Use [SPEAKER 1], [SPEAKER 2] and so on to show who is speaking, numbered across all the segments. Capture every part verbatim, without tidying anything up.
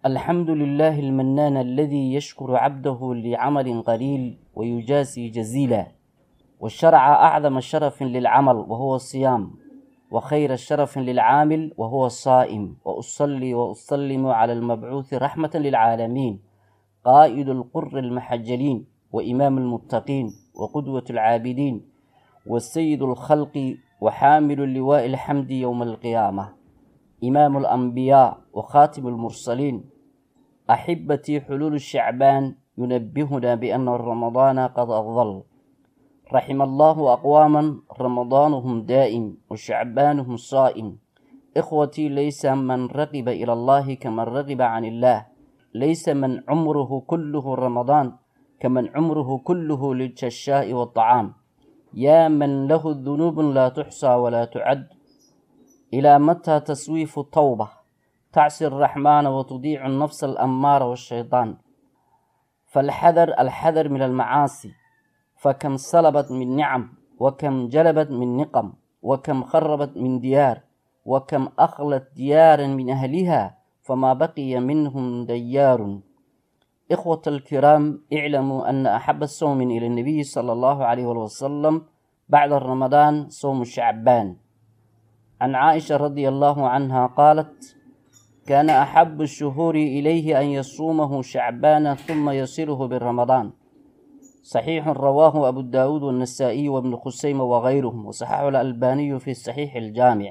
[SPEAKER 1] الحمد لله المنان الذي يشكر عبده لعمل قليل ويجازي جزيلا، والشرع أعظم شرف للعمل وهو الصيام، وخير الشرف للعامل وهو الصائم. وأصلي وأسلم على المبعوث رحمة للعالمين، قائد القر المحجلين، وإمام المتقين، وقدوة العابدين، والسيد الخلق، وحامل اللواء الحمد يوم القيامة، إمام الأنبياء وخاتم المرسلين. أحبتي، حلول الشعبان ينبهنا بأن رمضان قد أظل. رحم الله أقواما رمضانهم دائم وشعبانهم صائم. إخوتي، ليس من رغب إلى الله كمن رغب عن الله، ليس من عمره كله رمضان كمن عمره كله للششاء والطعام. يا من له الذنوب لا تحصى ولا تعد، إلى متى تسويف التوبة؟ تعصي الرحمن وتضيع النفس الأمارة والشيطان. فالحذر الحذر من المعاصي، فكم سلبت من نعم، وكم جلبت من نقم، وكم خربت من ديار، وكم أخلت ديارا من أهلها فما بقي منهم ديار. إخوة الكرام، اعلموا أن أحب الصوم إلى النبي صلى الله عليه وسلم بعد رمضان صوم شعبان. عن عائشة رضي الله عنها قالت: كان أحب الشهور إليه أن يصومه شعبان ثم يصله برمضان. صحيح رواه أبو داود والنسائي وابن خسيمة وغيرهم، وصححه الألباني في الصحيح الجامع.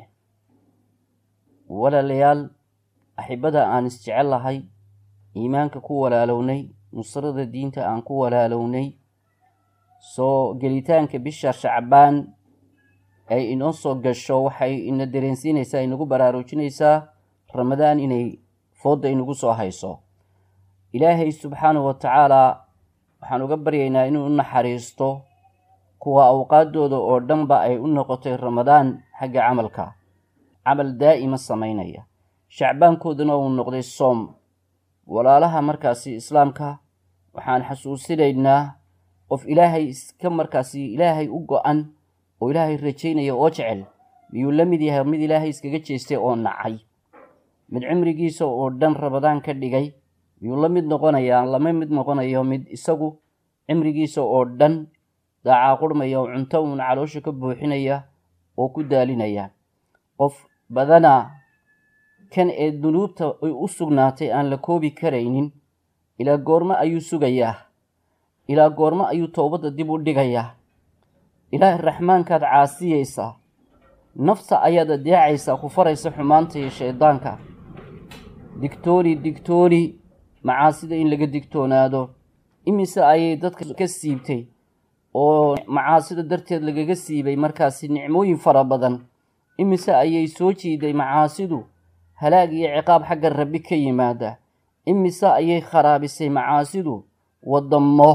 [SPEAKER 1] ولا ليال أحبدا أن استعلهي إيمانك كو ولا لوني، نصرد الدين تأن كو ولا لوني، سو قليتانك بشهر شعبان أي إن أصو قشو حي إن الدرينسينيسا إنكو براروجينيسا رمضان إني فوض إنكو سو هايسو. إلهي سبحانه وتعالى waxaan uga baryaynaa inuu naxariisto kuwa awqaadooda oo dhanba ay u noqotay ramadaan xagga camalka, camal daa'ima samaynaya, shacbaankooduna uu noqday soom. walaalaha markaasi islaamka waxaan xasuusinaynaa qof ilaahay iska markaasi ilaahay u go'an oo ilaahay rajaynaya oo jecel miyuu la mid yahay mid ilaahay iskaga jeestay oo nacay, mid cimrigiisa oo dhan ramadaan ka dhigay miyuu la mid noqonayaa? lama mid noqonayo mid isagu cimrigiisa oo dhan daaca qurmaya oo cunto uun caloosha ka buuxinaya oo ku daalinaya. qof badanaa kan ee dunuubta ay u sugnaatay aan la koobi karaynin, ilaa goorma ayuu sugayaa? ilaa goorma ayuu toobadda dib u dhigayaa? ilaahay raxmaankaad caasiyaysaa, nafta ayaad adeecaysaa, ku faraysa xumaanta iyo shaydaanka. digtooni digtooni macaasida in laga digtoonaado. imise ayay dadka ka siibtay oo macaasida darteed lagaga siibay markaasi nicmooyin fara badan. imise ayay soo jiiday macaasidu halaag iyo ciqaab xagga rabbi ka yimaada. imise ayay kharaabisay macaasidu wadamo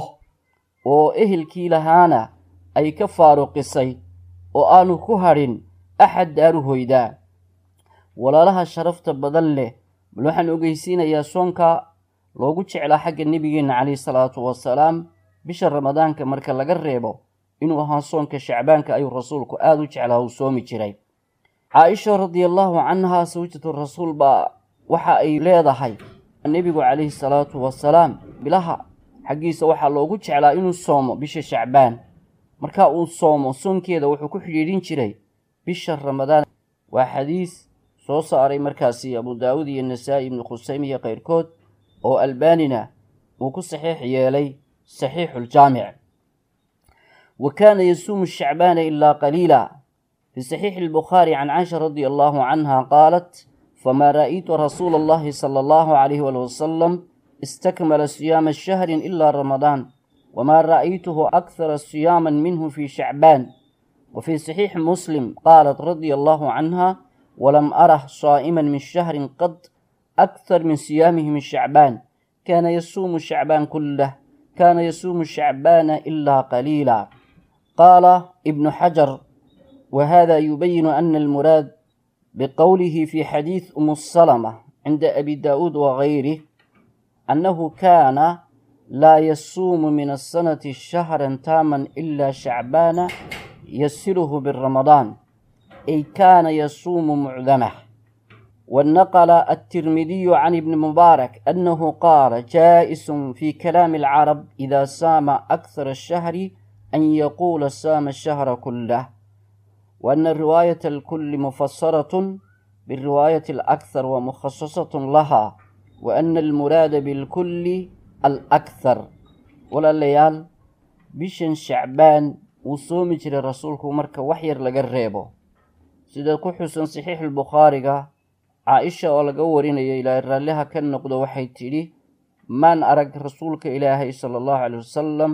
[SPEAKER 1] oo ehelkii lahaana ay ka faaruqisay oo aanu ku hadhin axad daaru hoydaa. walaalaha sharafta badan leh, bal waxaan ogeysiinayaa soonka loogu jeclaa xagga nebigeena calayhi salaatu wasalaam bisha ramadaanka marka laga reebo inuu ahaa soonka shacbaanka ayuu rasuulku aada u jeclaa uu soomi jiray. caaisha radiallahu canha sawjatu rasuul baa waxa ay leedahay nebigu calayhi salaatu wasalaam bilaha xaggiisa waxaa loogu jeclaa inuu soomo bisha shacbaan. marka uu soomo soonkeeda wuxuu ku xidhiidhin jiray bisha ramadaan. waa xadiis soo saaray markaasi abu daawud iyo nasaa'i ibnu khusayme iyo qayrkood, oo albaanina uu ku saxiix yeelay saxiixuljaamic. wa kaana yasuumu shacbaana ilaa qaliila. في صحيح البخاري عن عائشة رضي الله عنها قالت: فما رأيت رسول الله صلى الله عليه وسلم استكمل صيام الشهر إلا رمضان، وما رأيته أكثر صياما منه في شعبان. وفي صحيح مسلم قالت رضي الله عنها: ولم أره صائما من شهر قد أكثر من صيامه من شعبان، كان يصوم شعبان كله، كان يصوم شعبان إلا قليلا. قال ابن حجر: وهذا يبين أن المراد بقوله في حديث أم السلمة عند أبي داود وغيره أنه كان لا يصوم من السنة شهرا تاما إلا شعبان يسره بالرمضان، أي كان يصوم معظمه. ونقل الترمذي عن ابن مبارك أنه قال جائز في كلام العرب إذا سام أكثر الشهر أن يقول سام الشهر كله، وأن الرواية الكل مفسرة بالرواية الأكثر ومخصصة لها، وأن المراد بالكل الأكثر. ولا ليال بشن شعبان وصوم جري رسولك مركا وحير لقريبه سيدا كحسن صحيح البخاري عائشة ولقورين إلى الراليها كان نقضى وحي تيري من أرق رسولك إلهي صلى الله عليه وسلم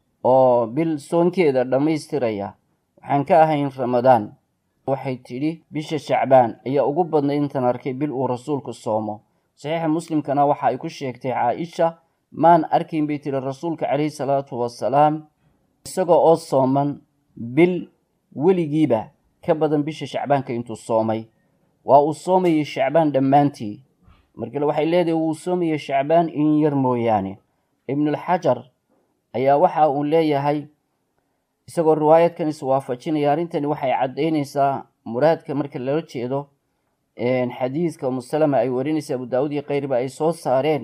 [SPEAKER 1] oo bil soonkeeda dhamaystiraya waxaan ka ahayn ramadaan. waxay tiri bisha shacbaan ayaa ugu badnay intaan arkay bil uu rasuulku soomo. saxiixa muslimkana waxa ay ku sheegtay Caaisha maan arkin bay tiri rasuulka kaleey salaatu wasalaam isagoo oo sooman bil weligiiba ka badan bisha shacbaanka intuu soomay. waa uu soomay shacbaan dhamaantii, markii waxay leedahay uu soomay shacbaan in yar mooyaane. ibn al-Hajar ayaa waxa uu leeyahay isagoo riwaayadkan iswaafajinaya arintani waxay cadeynaysaa muraadka marka loo jeedo een xadiiska Muslim ay warinaysa Abu Daawud iyo qeyrba ay soo saareen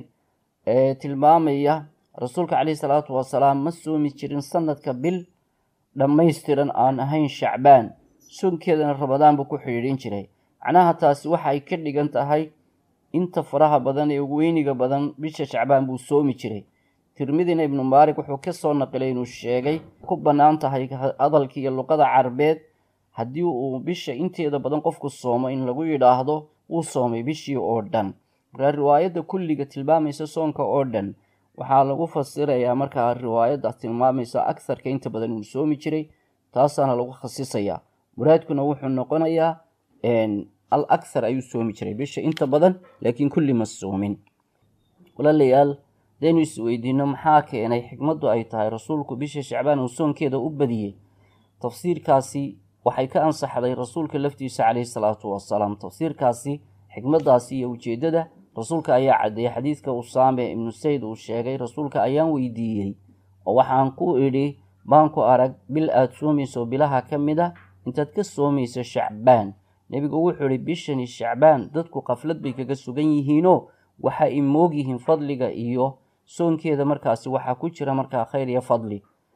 [SPEAKER 1] ee tilmaamaya rasuulka kaleey salaatu wasalaam ma soomi jirin sanadka bil dhammaystiran aan ahayn shacbaan, soonkeedana ramadaan buu ku xiriirin jiray. macnaha taasi waxay ka dhigan tahay inta faraha badan ee ugu weyniga badan bisha shacbaan buu soomi jiray. tirmidina ibn Mubaarak wuxuu ka soo naqlay inuu sheegay ku banaan tahay hadalkii iyo luqada Carabeed haddii uu bisha inteeda badan qofku soomo in lagu yiraahdo uu soomay bishii oo dhan. marka riwaayada kulliga tilmaamaysa soonka oo dhan waxaa lagu fasirayaa marka riwaayada tilmaamaysa aktharka inta badan uu soomi jiray, taasana lagu khasisaya. muraadkuna wuxuu noqonayaa in al akthar ayuu soomi jiray bisha inta badan laakiin kulli ma soomin. walaalayaal deenu isweydiino maxaa keenay xikmadu ay tahay rasuulku bisha shacbaan uu soonkeeda u badiyay. tafsiirkaasi waxay ka ansaxday rasuulka laftiisa kaleey salaatu wasalaam. tafsiirkaasi xikmadaasi iyo ujeedada rasuulka ayaa cadeeyay. xadiiska Usaame ibn Sayd uu sheegay rasuulka ayaan weydiiyay oo waxaan ku idhi baan ku arag bil aad soomayso bilaha kamida intaad ka soomayso shacbaan. nabigu wuxuu yiri bishani shacbaan dadku qaflad bay kaga sugan yihiino waxa ay moog yihiin fadliga iyo soonkeeda markaasi waxa ku jira markaa khayr iyo fadli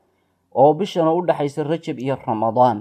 [SPEAKER 1] oo bishana u dhaxaysa Rajab iyo Ramadaan.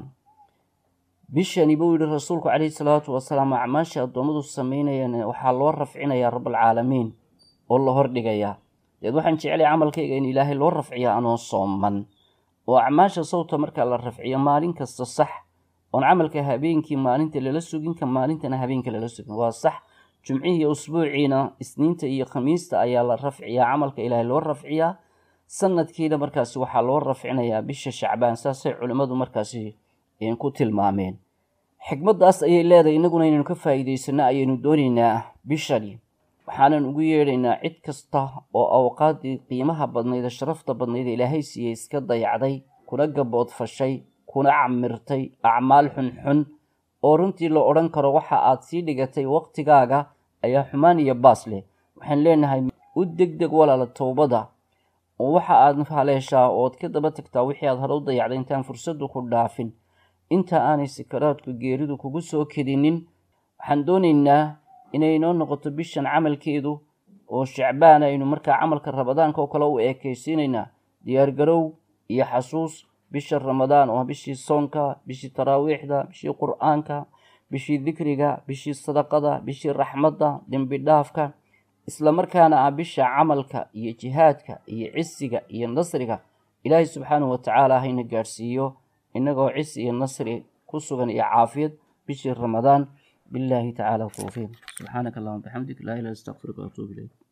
[SPEAKER 1] bishani buu yiri rasuulku kaleey salaatu wasalaam acmaasha adoomadu sameynayaan waxa loo rafcinayaa rabbul caalamiin oo la hordhigaya. dad waxaan jeclay camalkayga in ilaahay loo rafciyo anoo sooman oo acmaasha sawta marka la rafciyo maalin kasta sax oo camalka habeenkii maalinta lala sugin ka maalintana habeenka lala sugin waa sax. jumcihi usbuuciina isniinta iyo khamiista ayaa la rafciyaa camalka ilaahay loo rafciyaa. sanadkiina markaasi waxa loo rafcinayaa bisha shacbaan saasay culimadu markaasi in ku tilmaameen. xikmadaas ayay leedahay inaguna inaynu ka faa'iideysano ayaynu doonaynaa bishani. waxaanan ugu yeedhaynaa cid kasta oo awqaadii qiimaha badnayd sharafta badnayd ilaahay siiyay iska dayacday kuna gabood fashay kuna camirtay acmaal xun xun oo runtii la oran karo waxa aad sii dhigatay waqtigaaga ayaa xumaan iyo baas leh. waxaan leenahay u degdeg walaala toobada oo waxa aad haleeshaa oo ka daba tagtaa wixii aad hore u dayacday intaan fursadu ku dhaafin, inta aanay sikaraadku geeridu kugu soo kedinin. waxaan doonaynaa inay noo noqoto bishan camalkeedu oo shacbaan aynu markaa camalka ramadaanka oo kale u eekaysiinaynaa diyaar garow iyo xasuus bisha ramadaan oo bishii soonka, bishii taraawiixda, bishii quraanka, bishii dhikriga, bishii sadaqada, bishii raxmadda, dambi dhaafka, isla markaana ah bisha camalka iyo jihaadka iyo cisiga iyo nasriga. ilaahay subxaanahu wa tacaala hayna gaarsiiyo inagoo cis iyo nasri ku sugan iyo caafiyad bishii ramadaan. billahi tacaala tawfiiq. subxaanaka allahumma bihamdika laa ilaaha illa anta astaghfiruka wa atuubu ilayk.